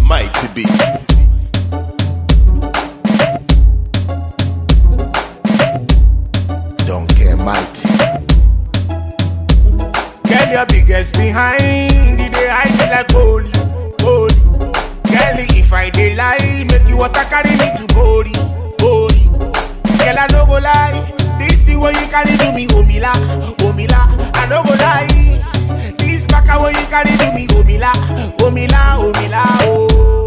Mighty beat. Don't care mighty. Girl, your biggest behind the day I be like holy, holy. Girl, if I dey lie, make you water carry me to holy, holy. Girl, I no go lie, this thing where you carry do me, omila, omila. I no go lie, this baka where you carry do me, omila, omila, omila, oh,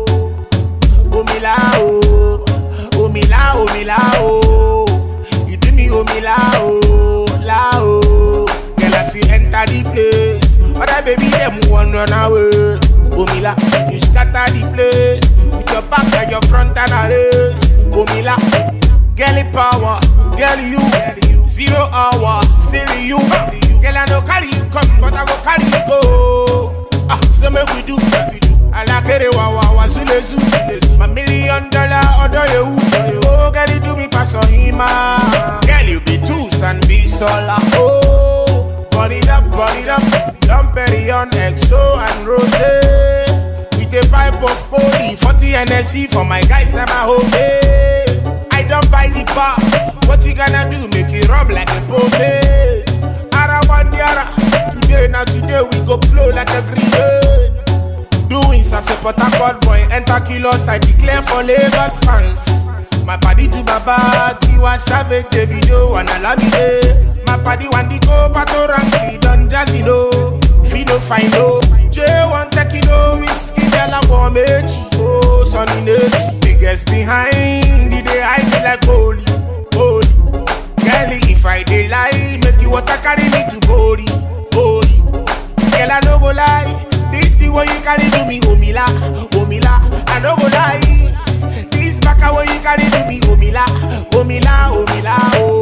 omila, oh, omila, omila, oh. You do me, omila, oh, la, oh. Girl, I see enter the place, other baby them want run away. Omila, you scatter the place with your back and your front and a race. Omila, girl power, girl you, 0 hour, still you. Girl I no carry you come, but I go carry you go. Ah, so make we do. I like it, wa zule zule. $1 million order you. Oh, girl you do me pass on him. Girl you be twos and be sola. Oh, burn it up, Dom Perignon, XO and Rosé. With a 5 of Poli, 40 NSC for my guys and my homie. I don't buy the bar. What you gonna do? Make it rub like a pomade. Arawandiara. Today we go blow like a grenade. Doing as a Port Harcourt boy, enter kilos, I declare for Lagos fans. My party to Baba, Tiwa Savage, Davido, and Alamide. My party want the go, Pato Ranky, Don Jazino, Fido Fino, J1 Tequilo, Whiskey, Della Warmage, oh, Sonny Nage. Biggest behind the day I be like holy, holy. Girl, if I dey lie, make you water carry me to holy, holy. Girl, I no go lie, this thing where you carry do me, omila, omila. I no go lie, this baka where you carry do me, omila, omila, omila, oh.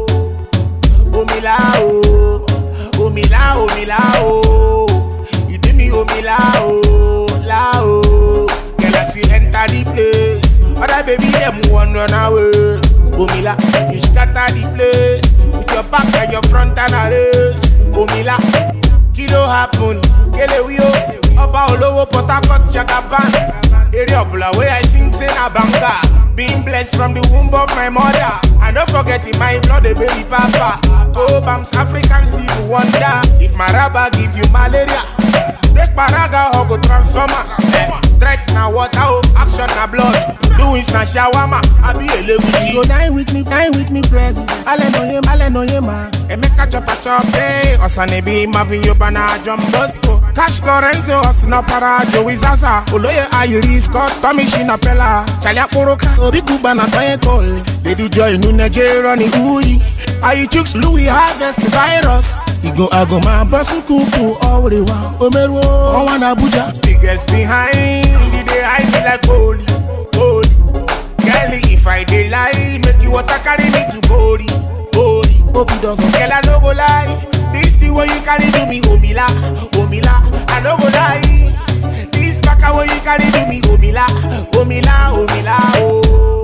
Omila, oh, omila, omila, oh. You do me, omila, oh, la, oh. Girl, I see enter the place, other baby them want run away. Omila, you scatter the place with your back and your front and a race. Omila, kilo happen, kele wio, Oba Olowo, Port Harcourt, Jagaban. Area Bula where I sing a banga. Being blessed from the womb of my mother. And don't forget in my blood the baby papa. Go Bams, African Steve Wonder. If my rabba give you malaria, take paraga or go transformer. Threats na water, action na blood. Doing na shawama, I be a leguchi. Go dine with me, president. Ale no ye man. E make a chop, hey. Osane be Marvin Yobana, John Bosco. Cash Lorenzo, Osna Para, Joey Zaza. Oloye Iris, Scott, Tommy Shinapella. Chalia Kuroka, Obi Kubana, Toye Cole. Lady Joy, Nigeria, ni Uyi. I chooks Louis Harvest the virus. I go my boss kuku Orewa Omeru Owan Abuja. Biggest behind the day I be like holy, holy. Girl, if I dey lie, make you water carry me to holy, holy. Obi doesn't. Girl, I no go lie, this thing where you carry do me, omila, omila. I no go lie, this baka where you carry do me, omila, omila, omila, oh,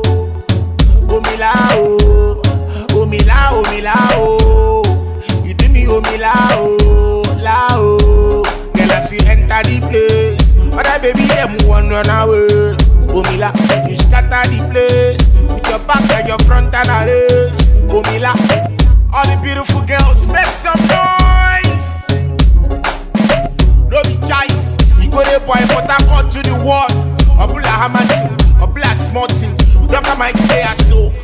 omila, oh. Omila, omila, oh. You do me, omila, oh, la, oh. Girl, I see enter the place, other baby them want run away. Omila, you scatter the place with your back and your front and a race. Omila, all the beautiful girls, make some noise. No be choice, you go there boy, Port Harcourt to the world. Obula Hamilton, Obula Smartin, Dr. Mike Day so.